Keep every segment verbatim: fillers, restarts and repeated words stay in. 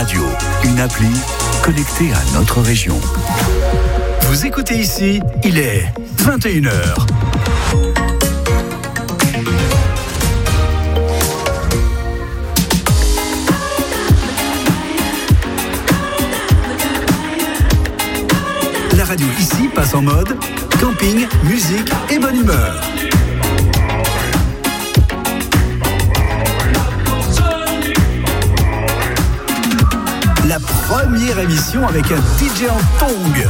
Radio, une appli connectée à notre région. Vous écoutez ici, il est vingt et une heures. La radio ici passe en mode camping, musique et bonne humeur. La première émission avec un D J en tongs.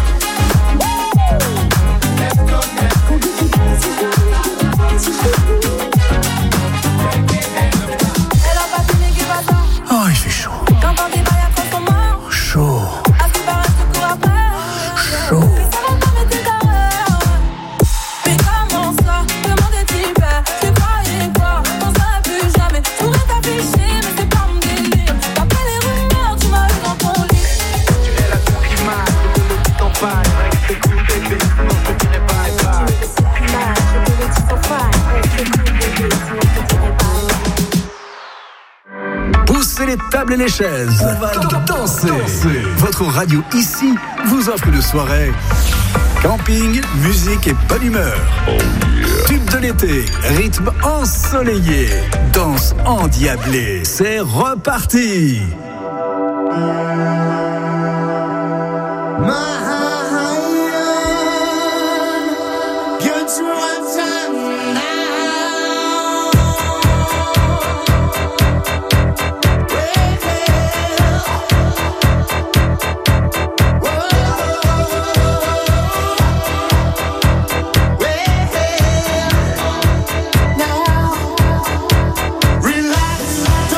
Oh, il fait chaud. Chaud. Chaud. Poussez les tables et les chaises. On va danser. danser. Votre radio ici vous offre une soirée camping, musique et bonne humeur. Oh yeah. Tube de l'été, rythme ensoleillé, danse endiablée. C'est reparti.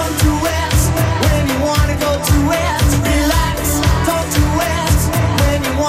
When you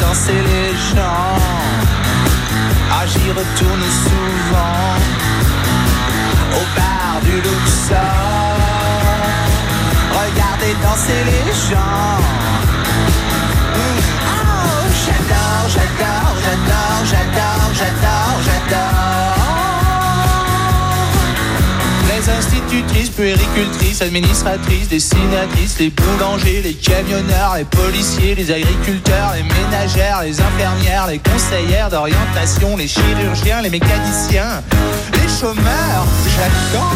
danser les gens. Ah, j'y retourne souvent au bar du Luxor. Regardez danser les gens. mmh. Oh, j'adore, j'adore, j'adore, j'adore, j'adore, j'adore. Les institutrices, puéricultrices, administratrices, dessinatrices, les boulangers, les camionneurs, les policiers, les agriculteurs, les ménagères, les infirmières, les conseillères d'orientation, les chirurgiens, les mécaniciens, les chômeurs, j'adore.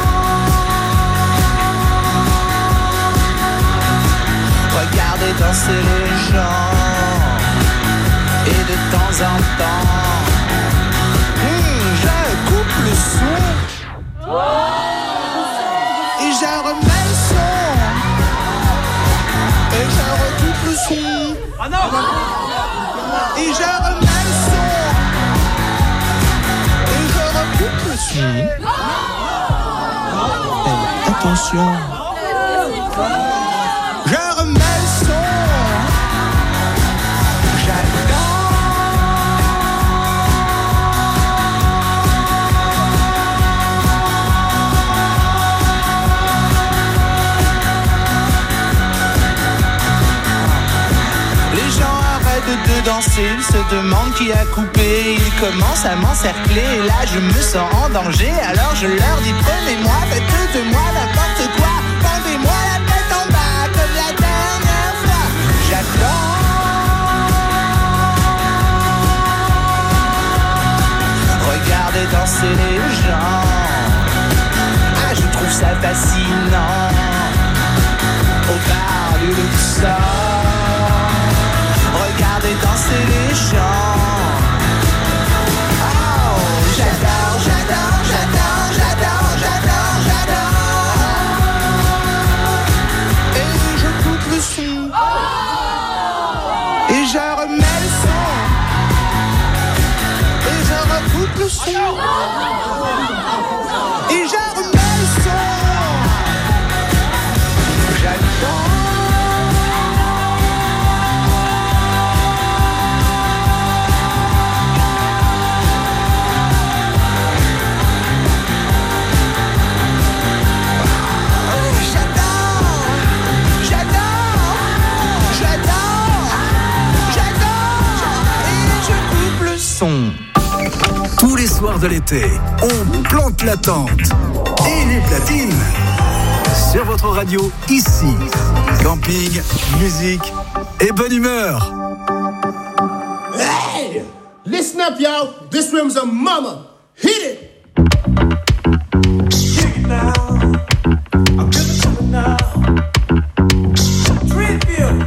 Regardez danser les gens. Et de temps en temps, mmh, je coupe le son. Et je remets le son. Et je recoupe le son. Ah non. Et je remets le son. Et je recoupe le son. Hey, attention. Je remets le son. De danser, ils se demandent qui a coupé. Ils commencent à m'encercler et là je me sens en danger. Alors je leur dis prenez-moi, faites de moi n'importe quoi. Pendez-moi la tête en bas comme la dernière fois. J'adore. Regardez danser les gens. Ah, je trouve ça fascinant. Au bar du Luxor. Regardez danser les gens. Oh, j'adore, j'adore, j'adore, j'adore, j'adore, j'adore. Et je coupe le son. Et je remets le son. Et je recoupe le son. Et je remets le son. J'adore. Tous les soirs de l'été, on plante la tente et les platines sur votre radio ici. Camping, musique et bonne humeur. Hey! Listen up, y'all. This room's a mama. Hit it! Hit it now. I'll give it to it now. Tribute.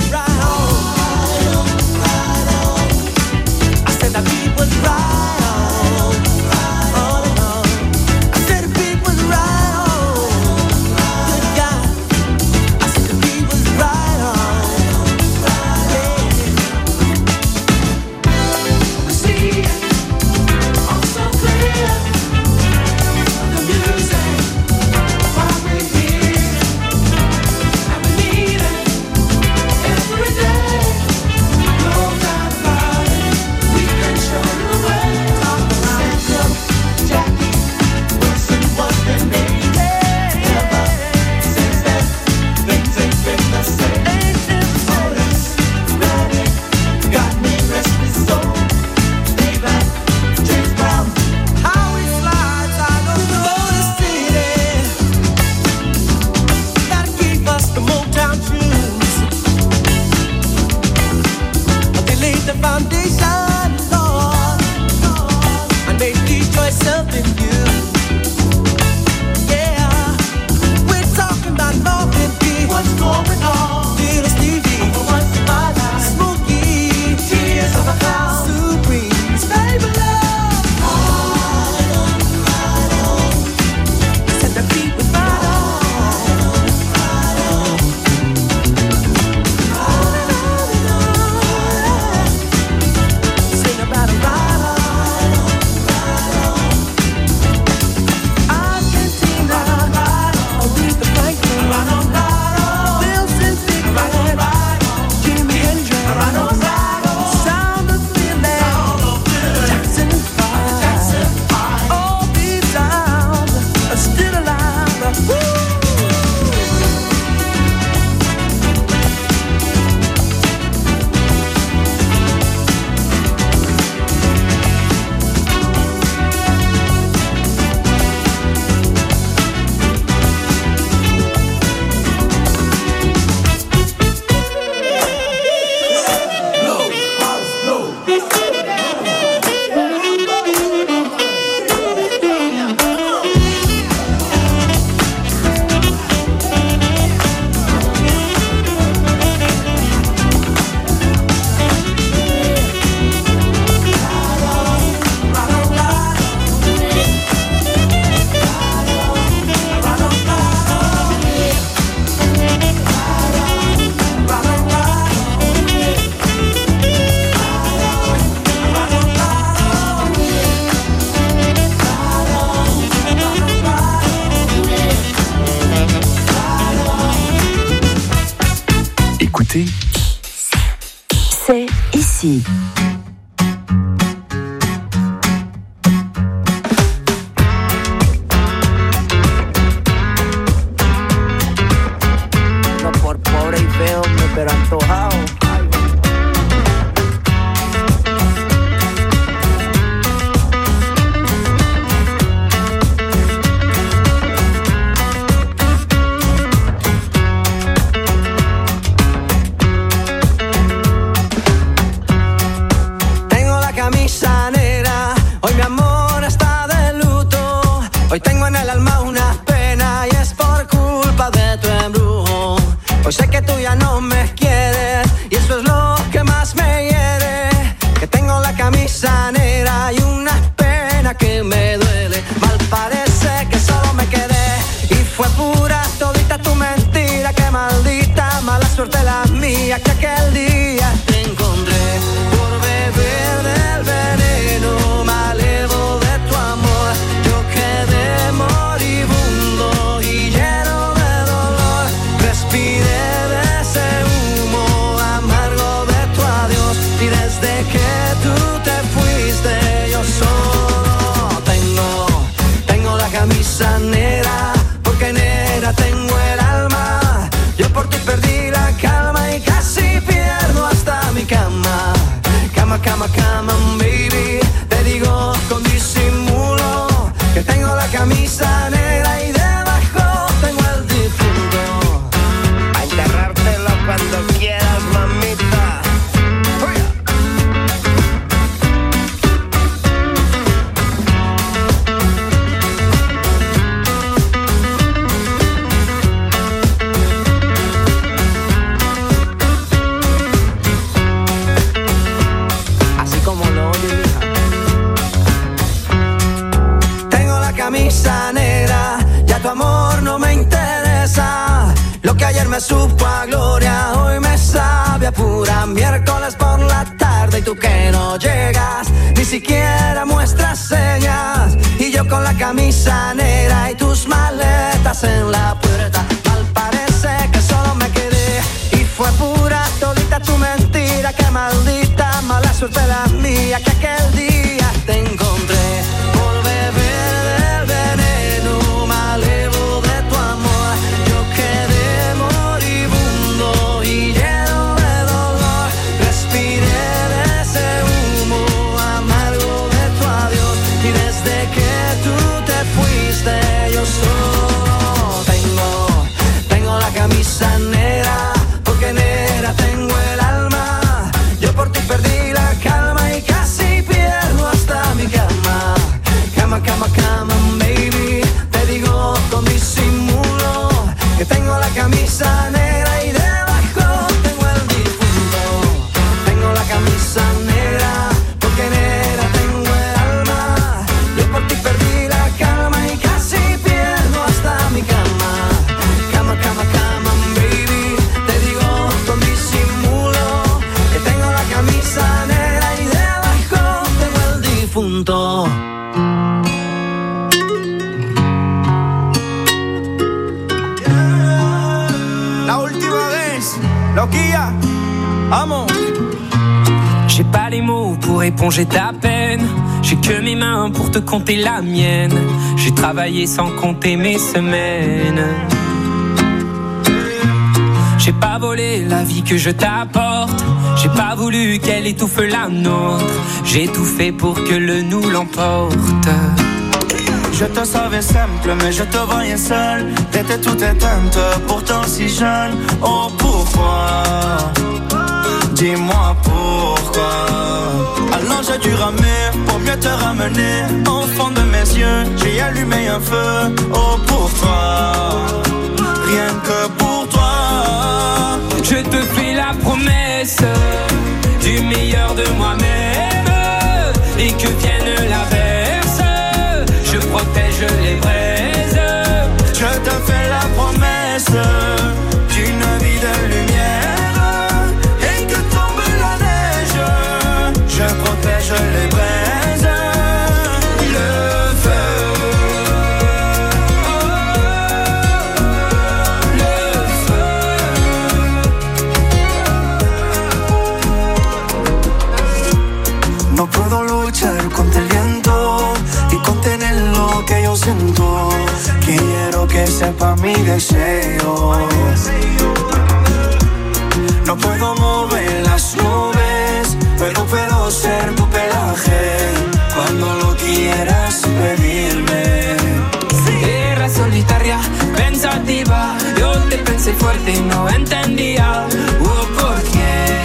C'est ici. No por pobre y feo, pero antojado. me supo a gloria, hoy me sabe a pura. Miércoles por la tarde y tú que no llegas, ni siquiera muestras señas. Y yo con la camisa negra y tus maletas en la puerta. Mal parece que solo me quedé y fue pura todita tu mentira. Qué maldita mala suerte la mía que aquel día te encontré por beber del veneno malevo de tu amor. Yo quedé moribundo y lleno de dolor. Respiré de ese humo amargo de tu adiós. Y desde que tú te fuiste yo solo tengo, tengo la camisa negra, porque negra tengo el alma. Yo por ti perdí la calma y casi pierdo hasta mi cama. Cama, cama, cama, baby. Te digo con disimulo que tengo la camisa negra y debajo tengo el difunto. Tengo la camisa negra porque negra tengo el alma. Yo por ti perdí la calma y casi pierdo hasta mi cama. Cama, cama, cama, baby. Te digo con disimulo que tengo la camisa negra y debajo tengo el difunto. La última vez, Loquilla, amo. J'ai pas les mots pour éponger ta peine. J'ai que mes mains pour te compter la mienne. J'ai travaillé sans compter mes semaines. J'ai pas volé la vie que je t'apporte. J'ai pas voulu qu'elle étouffe la nôtre. J'ai tout fait pour que le nous l'emporte. Je te savais simple, mais je te voyais seul. T'étais toute éteinte, pourtant si jeune. Oh pourquoi? Dis-moi pourquoi. Alors j'ai dû ramer pour mieux te ramener. Au fond de mes yeux, j'ai allumé un feu. Oh pour toi, rien que pour toi. Je te fais la promesse du meilleur de moi-même. Et que vienne l'averse, je protège les braises. Je te fais la promesse d'une vie de lumière. Et que tombe la neige, je protège les braises. Le feu, le feu. No puedo luchar contra el viento y contener lo que yo siento. Quiero que sepa mi deseo. No puedo mover las nubes, pero puedo ser tu pelaje cuando lo quieras pedirme. Era solitaria, pensativa. Yo te pensé fuerte y no entendía. Oh, ¿por qué?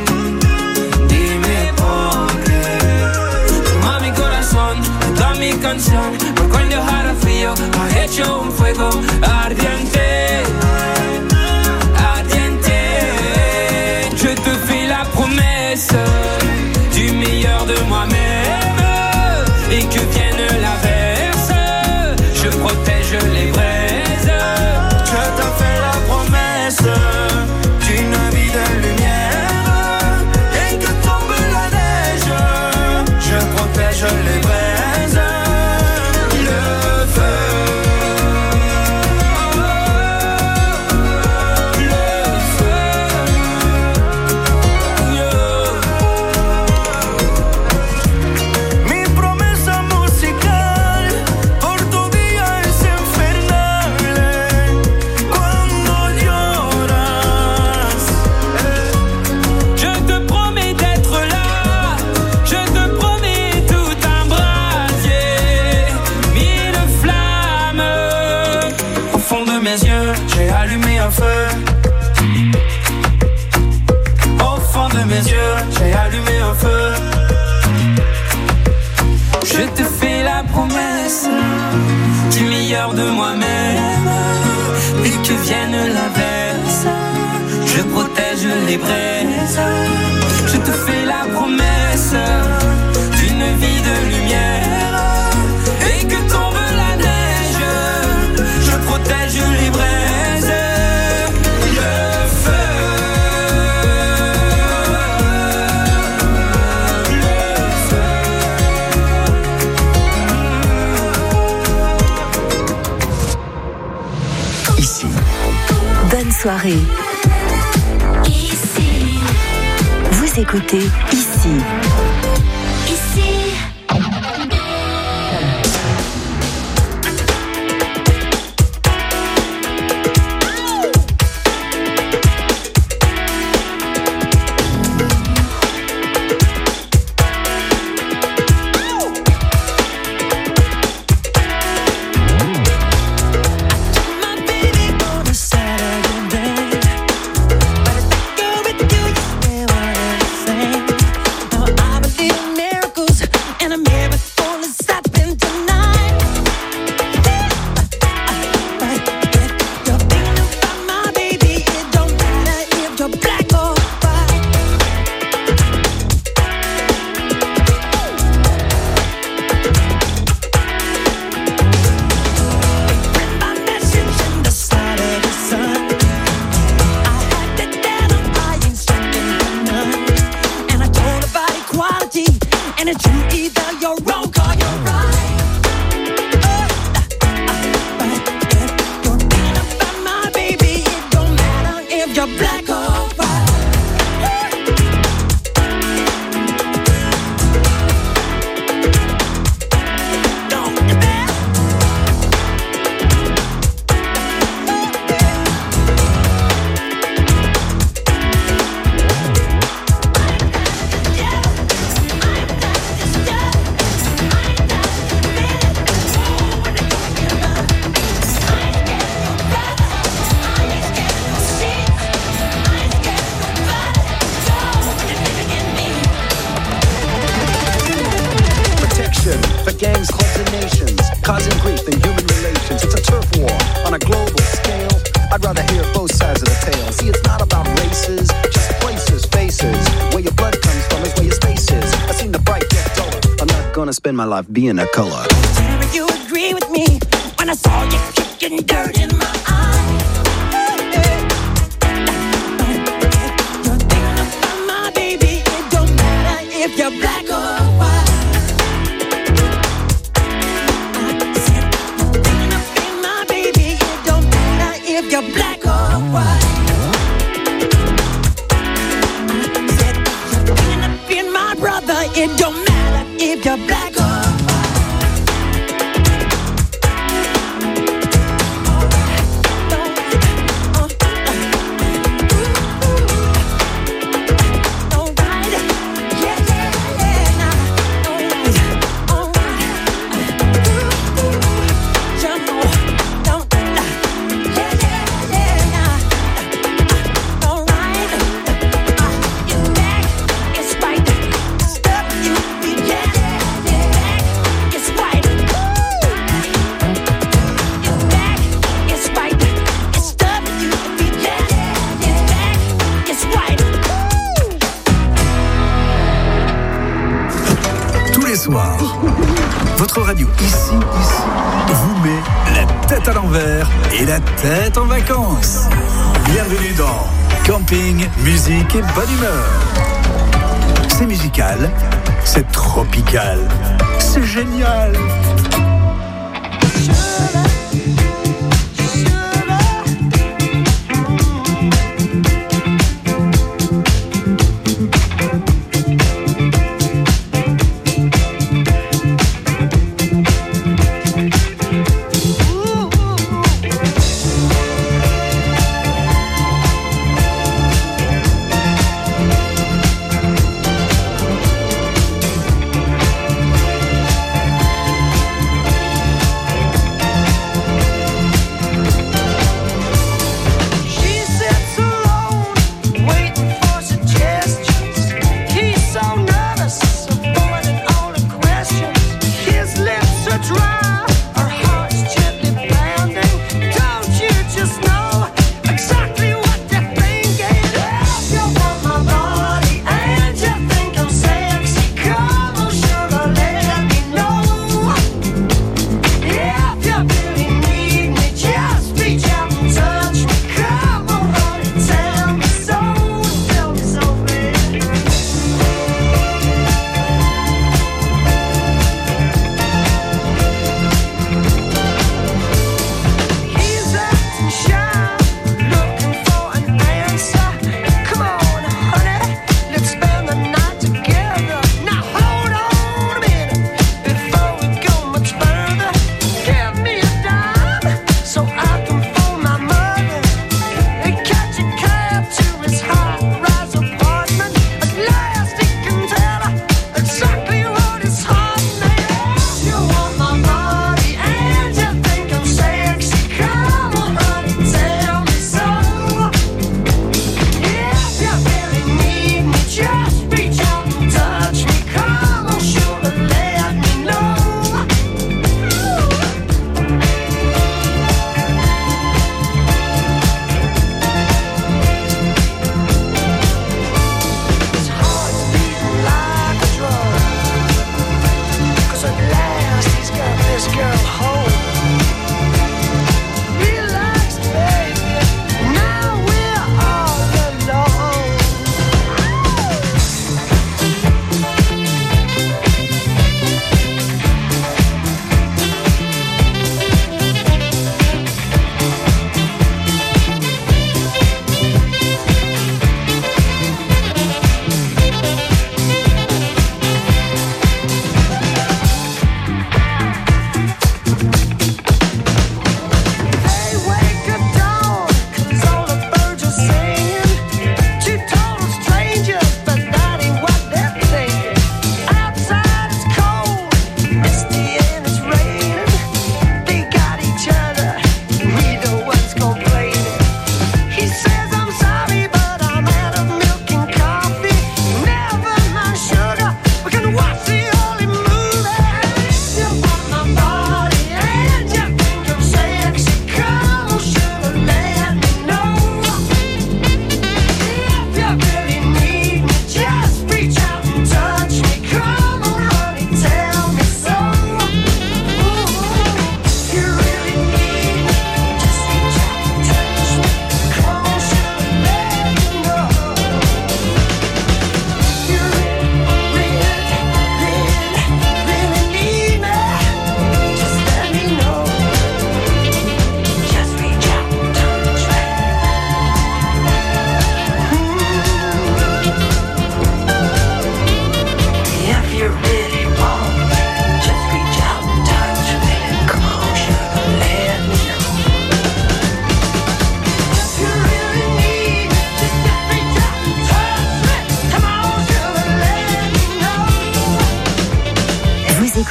Dime por qué. Toma mi corazón, toda mi canción. Por cuando hará frío, ha hecho un fuego ardiente. Ardiente. Je te fais la promesse du meilleur de moi-même. Et que vienne l'averse, je protège les braises. Je te fais la promesse d'une vie de lumière. Et que tombe la neige, je protège les braises. Le feu, le feu, yeah. Mi promesa musical por tu día es infernal. Cuando lloras, Je te promets d'être là. Je te promets tout un brasier. Mille flammes. au fond de mes yeux, j'ai allumé un feu. Au fond de mes yeux, j'ai allumé un feu. Je te fais la promesse du meilleur de moi-même. Et que vienne l'averse, je protège les braises. Je te fais la promesse d'une vie de lumière. Et que tombe la neige, je protège les braises. Le soirée. Ici. Vous écoutez Ici. Ici. Spend my life being a color. You agree with me when I saw you kicking dirt in my eye. You're thinking about my baby. It don't matter if you're black or white. I said you're thinking about my baby. It don't matter if you're black or white. I said you're thinking of being my brother. It don't matter if you're black. Votre radio ici, ici vous met la tête à l'envers et la tête en vacances. Bienvenue dans Camping, musique et bonne humeur. C'est musical, c'est tropical, c'est génial.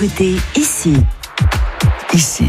écoutez ici. Ici.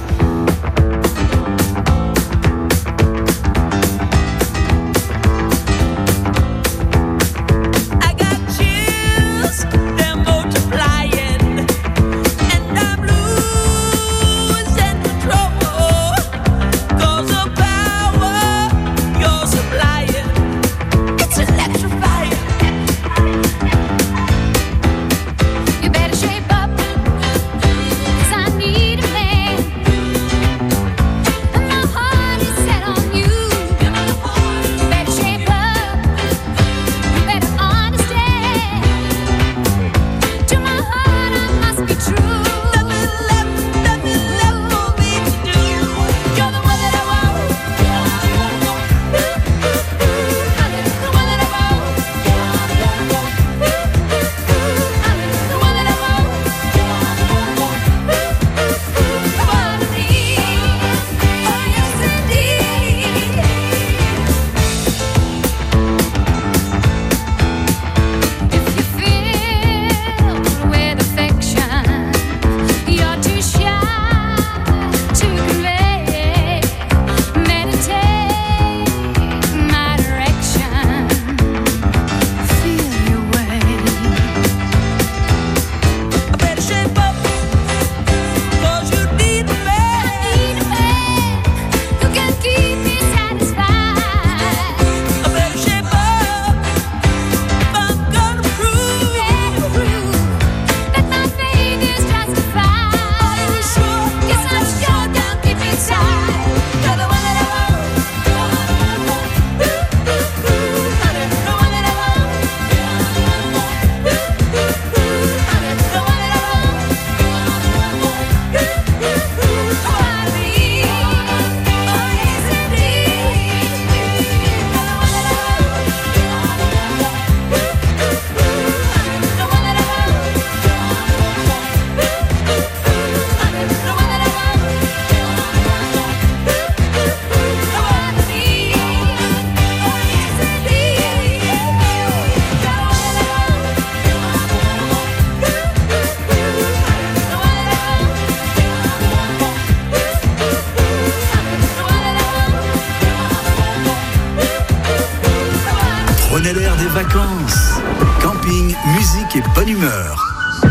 Prenez l'air des vacances. Camping, musique et bonne humeur.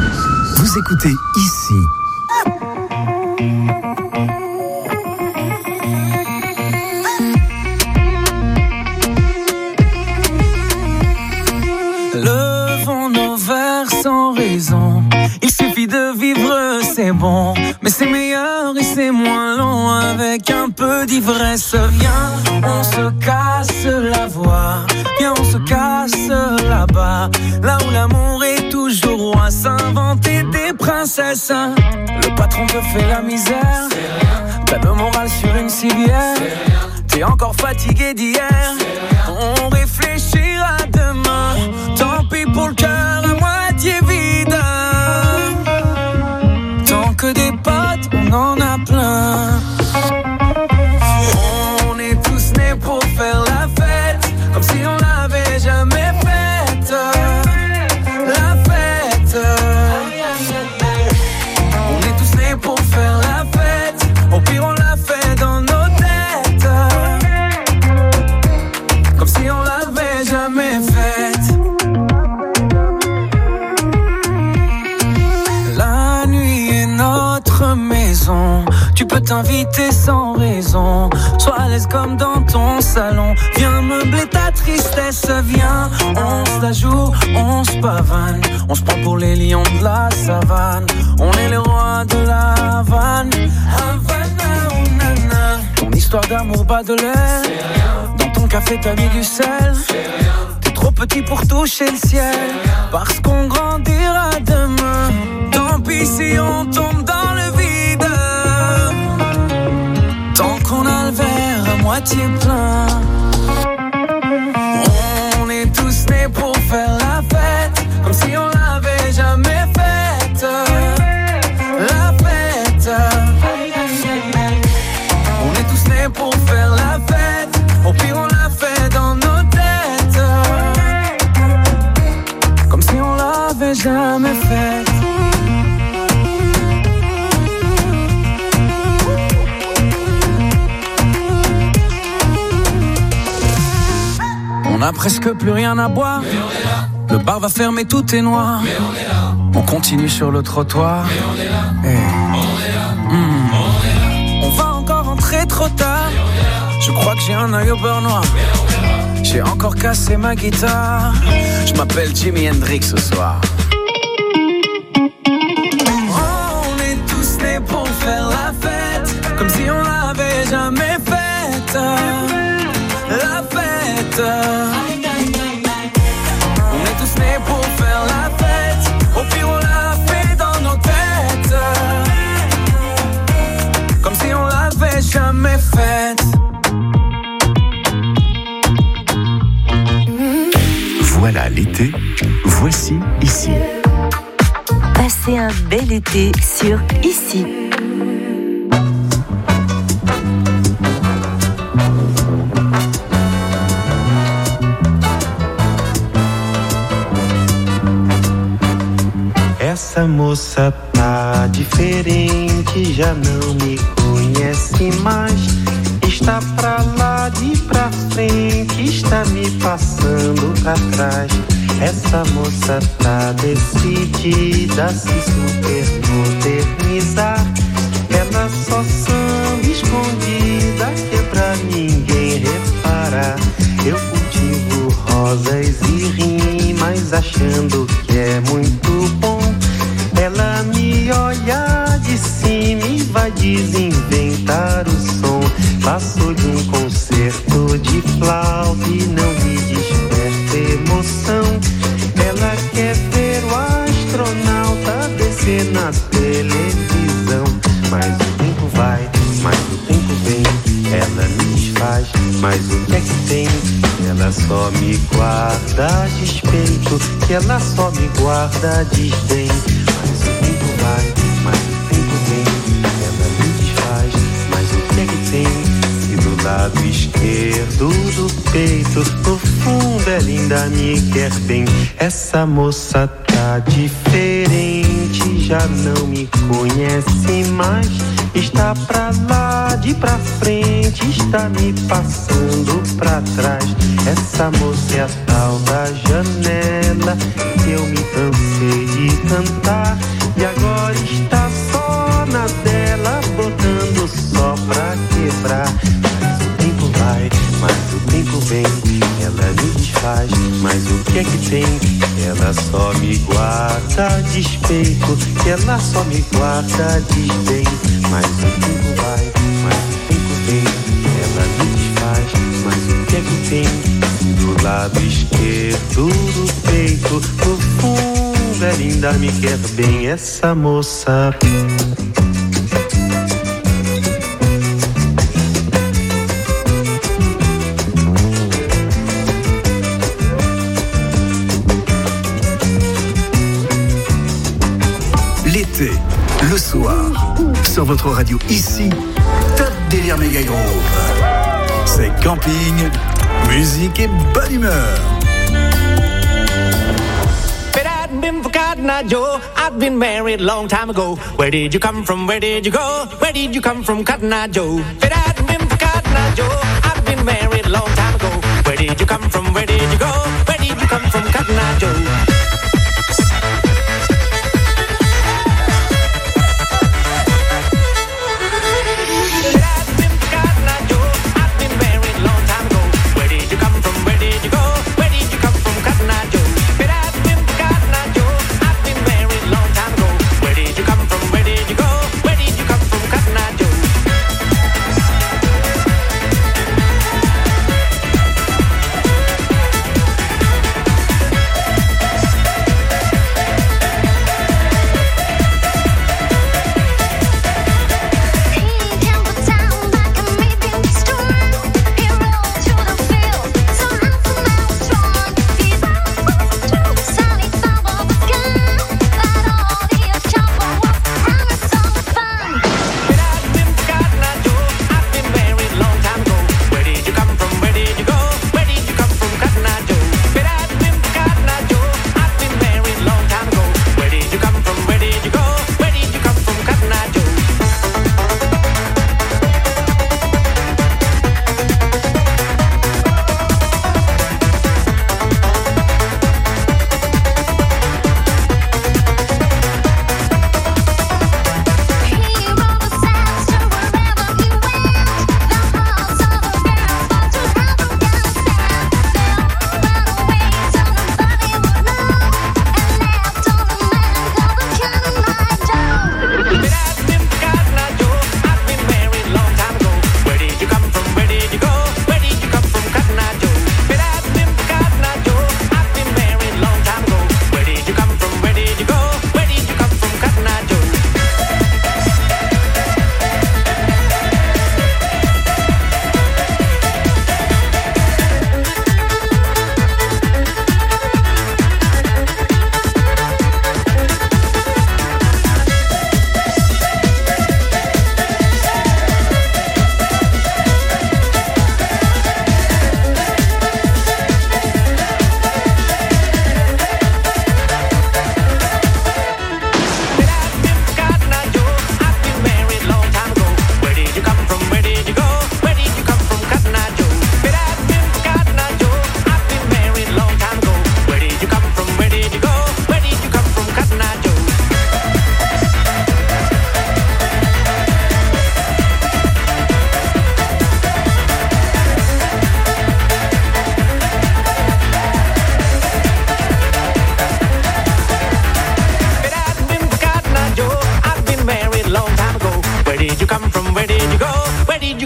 Vous écoutez ici. Levons nos verres sans raison. Il suffit de vivre, c'est bon. Mais c'est meilleur et c'est moins long avec un peu d'ivresse. Viens, on se casse la voix. Viens, on se casse là-bas. Là où l'amour est toujours roi. S'inventer des princesses. Le patron te fait la misère. T'as le moral sur une civière. T'es encore fatigué d'hier. On réfléchira demain. Tant pis pour le cœur à moitié vide. Tant que des potes, on en a plein. On est tous nés pour faire la fête, comme si on l'avait jamais faite. La fête. On est tous nés pour faire la fête. Au pire on l'a fait dans nos têtes, comme si on l'avait jamais faite. La nuit est notre maison. Tu peux t'inviter sans raison. Sois à l'aise comme dans ton salon. Viens meubler ta tristesse. Viens, on se la joue, on se pavane. On se prend pour les lions de la savane. On est les rois de la Havane. Havana, oh nana. Ton histoire d'amour bat de l'air. Dans ton café t'as mis du sel. T'es trop petit pour toucher le ciel. Parce qu'on grandira demain. Tant pis si on tombe dans le vide. Tant qu'on a le verre à moitié plein. On est tous nés pour faire la fête, comme si on l'avait jamais faite. La fête. On est tous nés pour faire la fête. Au pire on l'a fait dans nos têtes, comme si on l'avait jamais faite. a presque plus rien à boire. Mais on est là. Le bar va fermer, tout est noir. Mais on est là. On continue sur le trottoir. Mais on est là. Hey. On est là. Mmh. On est là. On va encore rentrer trop tard. Mais on est là. Je crois que j'ai un œil au beurre noir. Mais on est là. J'ai encore cassé ma guitare. Je m'appelle Jimi Hendrix ce soir. On est tous nés pour faire la fête, comme si on l'avait jamais faite. La fête. On est tous nés pour faire la fête. Au pire on l'a fait dans nos têtes, comme si on l'avait jamais faite. Voilà l'été, voici Ici. Passez un bel été sur Ici. Essa moça tá diferente, já não me conhece mais. Está pra lá de pra frente, está me passando pra trás. Essa moça tá decidida a se supermodernizar. Ela só samba escondida, que é pra ninguém reparar. Eu cultivo rosas e rimas, achando que é muito bom. Ela me olha de cima e vai desinventar o som. Passou de um concerto de flauta e não me desperta emoção. Ela quer ver o astronauta descer na televisão. Mas o tempo vai, mas o tempo vem. Ela me desfaz, mas o que é que tem? Ela só me guarda a despeito, que ela só me guarda desdém. Mas o tempo vai, mas o tempo vem. Ela me desfaz, mas o que é que tem? E do lado esquerdo do peito, no fundo ela ainda me quer bem. Essa moça tá diferente, já não me conhece mais. Está pra lá de pra frente, está me passando pra trás. Essa moça é a tal da janela que eu me cansei de cantar. E agora está só na dela, botando só pra quebrar. Mas o tempo vai, mas o tempo vem. Ela me desfaz, mas o que é que tem? Ela só me guarda a despeito, que ela só me guarda desdém. Mas o tempo vai, mas o tempo vem. Ela me desfaz, mas o que é que tem? Do lado esquerdo do peito, no fundo ela ainda me quer bem. Essa moça. L'été, le soir, sur votre radio Ici, Top Délire Méga Groove. C'est camping, musique et bonne humeur. Been forgotten, I Joe. I've been married a long time ago. Where did you come from? Where did you go? Where did you come from, Cotton Eye Joe? But I hadn't been forgotten, I Joe. I've been married a long time ago. Where did you come from? Where did you go? Where did you come from, Cotton Eye Joe?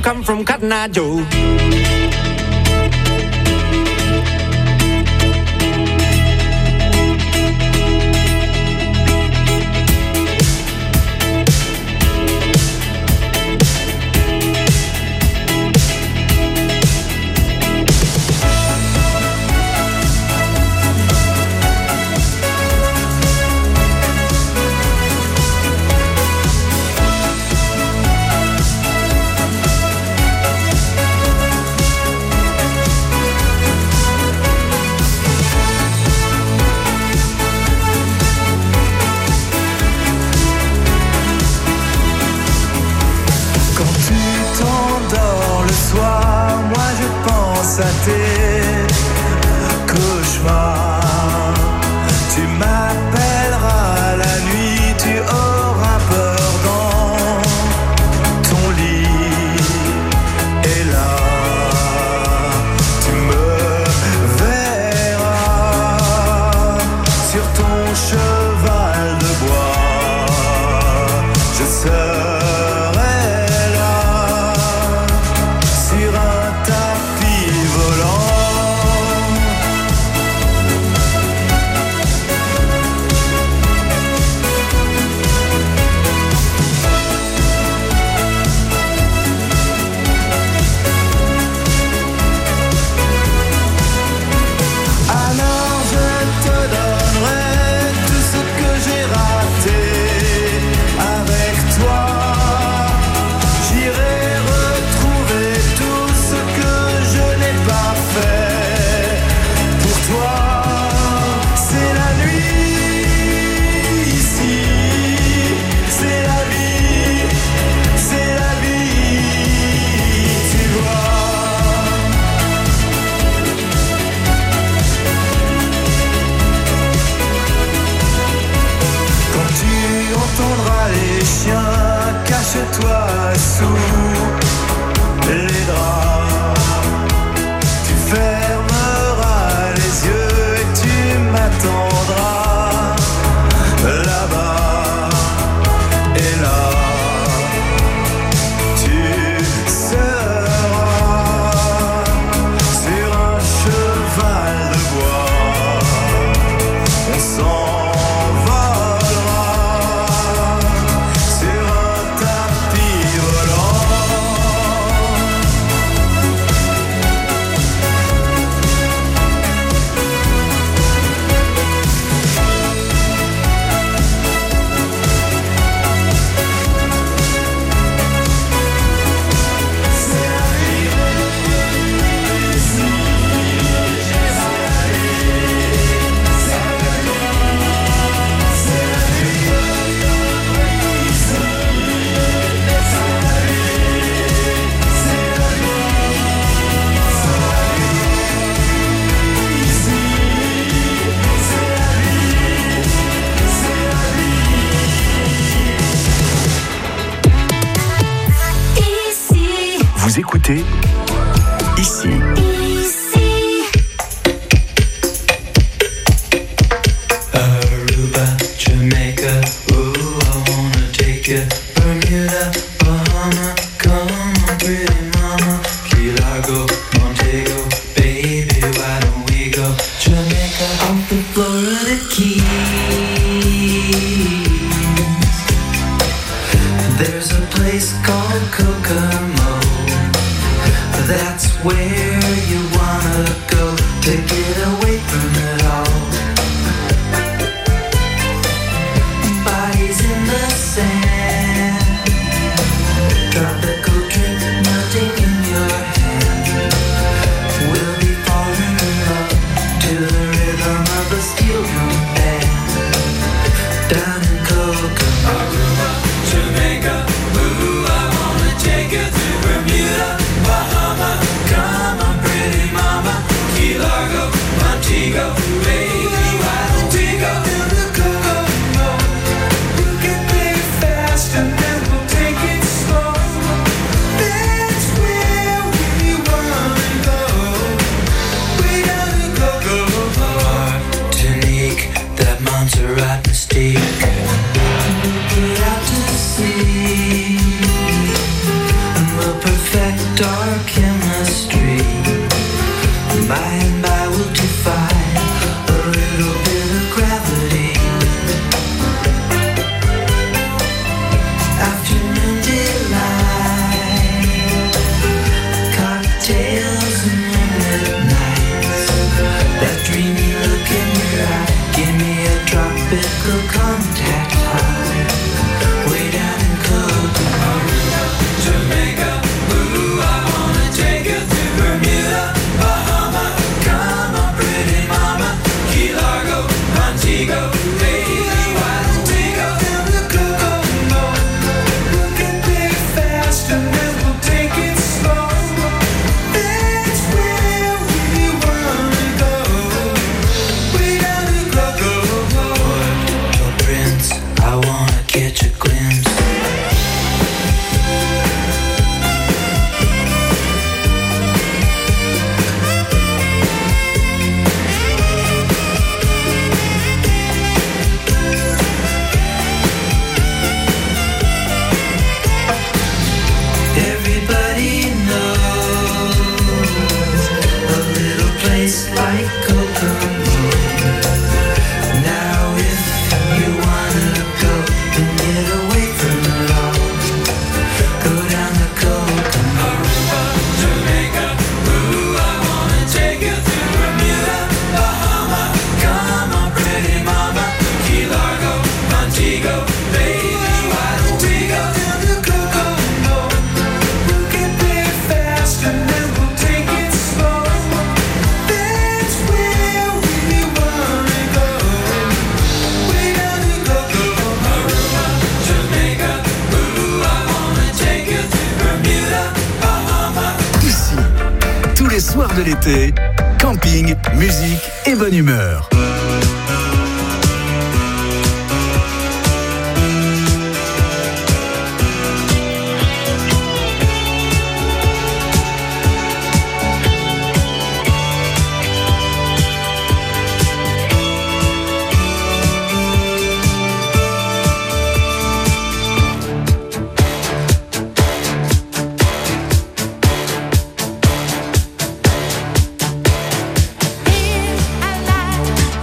come from, Cotton Eye Joe? À tes cauchemars, tu m'appelleras la nuit, tu auras peur dans ton lit, et là tu me verras sur ton cheval de bois, je serai là sur un tapis volant. Alors je te donnerai tout ce que j'ai raté avec toi. J'irai retrouver tout ce que je n'ai pas fait pour toi. C'est la nuit ici, c'est la vie, c'est la vie, tu vois. Quand tu entendras les chiens, cache-toi sous les draps. Tu fermeras les yeux et tu m'attendras là-bas. Et là, tu seras sur un cheval de bois. On s'envolera sur un tapis volant. Vous écoutez ici. Aruba, Jamaica, ooh, I wanna take you. Bermuda, Bahama, come on, pretty mama. Key Largo, Montego, baby, why don't we go? Jamaica, off the Florida Keys. There's a place called Kokomo. That's where you wanna go to get away from it all. Bodies in the sand, tropical drink melting in your hand. We'll be falling in love to the rhythm of a steel drum band. Down in Kokomo, Aruba, Jamaica, ooh, I wanna take you to Bermuda, Bahama, come on, pretty mama. Key Largo, Montego, baby, why don't we go to the Kokomo? We can play fast and then we'll take it slow. That's where we wanna go. We gotta go, go, go. Martinique, that Montserrat mystique. We'll get out to sea and we'll perfect Montego, baby, why don't we go down to Kokomo? We'll get there fast and then we'll take it slow. That's where we wanna go. Way down to Kokomo. Your prince, I wanna catch a glimpse. Everybody knows a little place like Kokomo. Now if you wanna go and get away from it all, go down to Kokomo. Aruba, Jamaica, ooh, I wanna take you through Bermuda, Bahama. Come on, pretty mama, Key Largo, Montego, baby, why don't we go down to Kokomo? We'll get there fast and then we'll take it slow. That's where we wanna go. Way down to Kokomo. Aruba, Jamaica, ooh, I wanna take you through Bermuda, Bahama. Ici, tous les soirs de l'été, camping, musique et bonne humeur. I like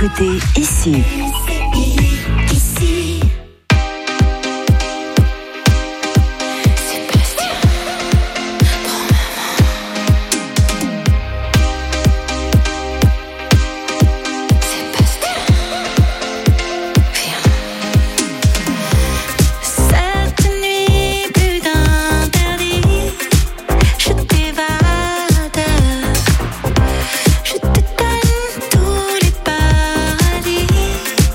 écoutez ici. Je te donne tous les paradis.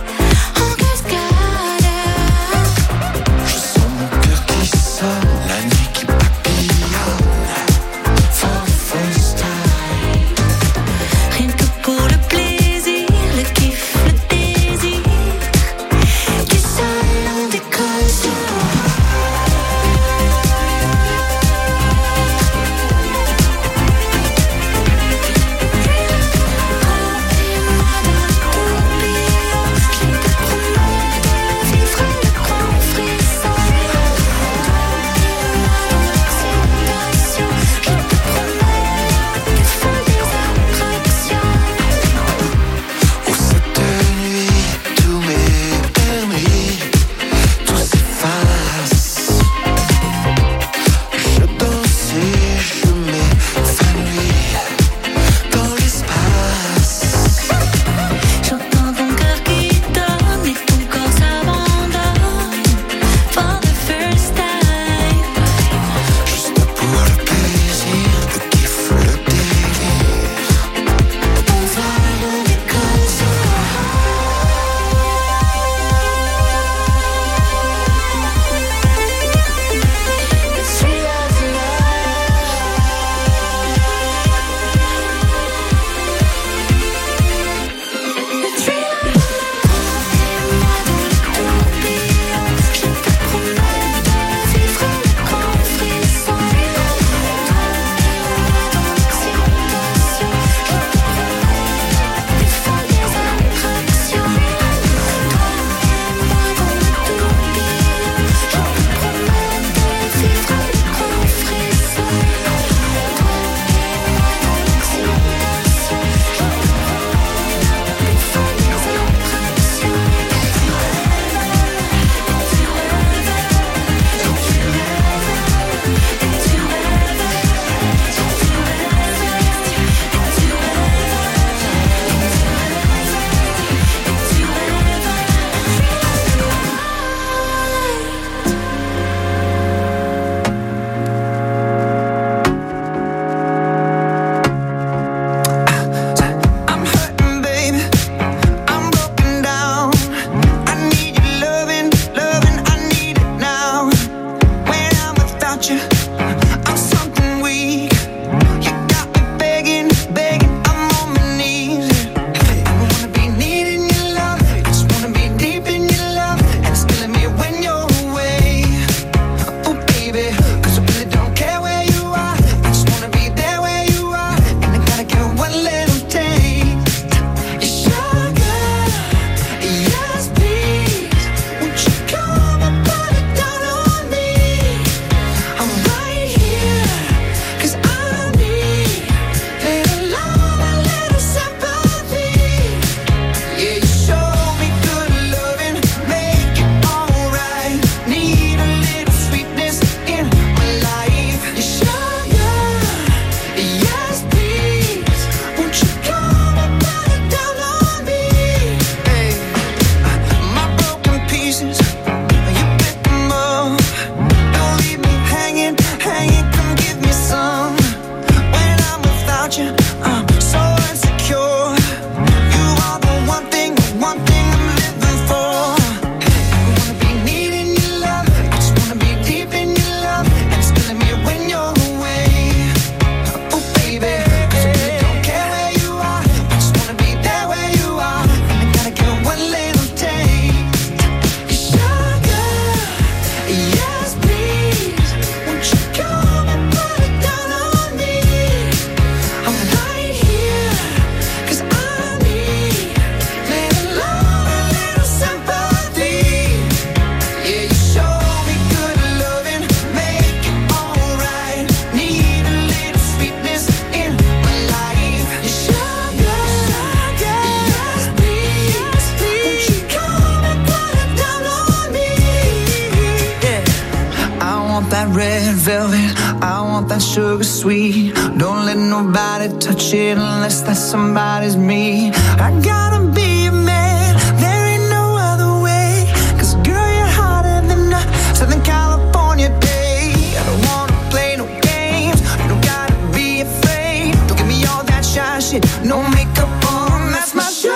want that red velvet, I want that sugar sweet. Don't let nobody touch it unless that somebody's me. I gotta be a man, there ain't no other way. Cause girl, you're hotter than a Southern California day. I don't wanna play no games, you don't gotta be afraid. Don't give me all that shy shit, no makeup on, that's my sugar.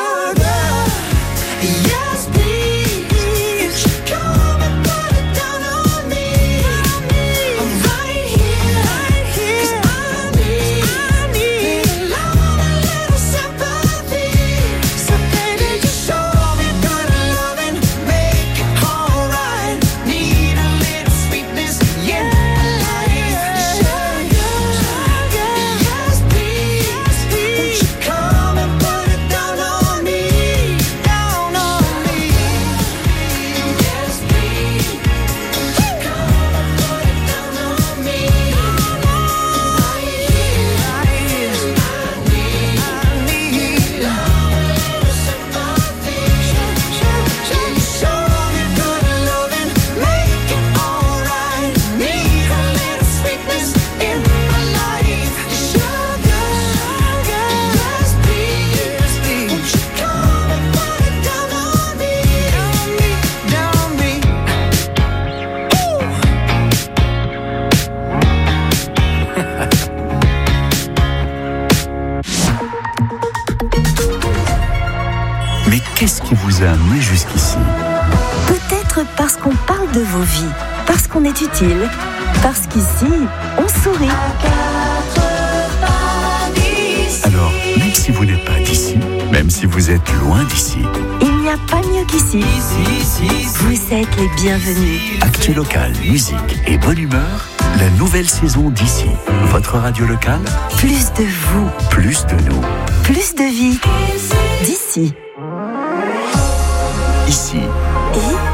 Yes, please, come and put it down on me. I'm right here, right here. 'Cause I need, I need a love, a little sympathy. So baby, just show me good loving, make it alright. Need a little sweetness, yeah, life. Sugar, yes, please, won't you come and put it down on me, down on me. Yes, please, won't you come and put it down on me. Right here, right here. I need, I need love, a little sympathy. Show me good loving, make it alright. Need a little sweetness in my life. Sugar, yes, please, won't you come and put it down on me, down on me, Mais qu'est-ce qui vous a amené jusqu'ici? Peut-être parce qu'on parle de vos vies, parce qu'on est utile, parce qu'ici, on sourit. Alors, même si vous n'êtes pas d'ici, même si vous êtes loin d'ici, Il n'y a pas mieux qu'ici. Vous êtes les bienvenus. actu local, musique et bonne humeur, la nouvelle saison d'ici. Votre radio locale, Plus de vous, plus de nous. plus de vie. D'ici. Ici, Et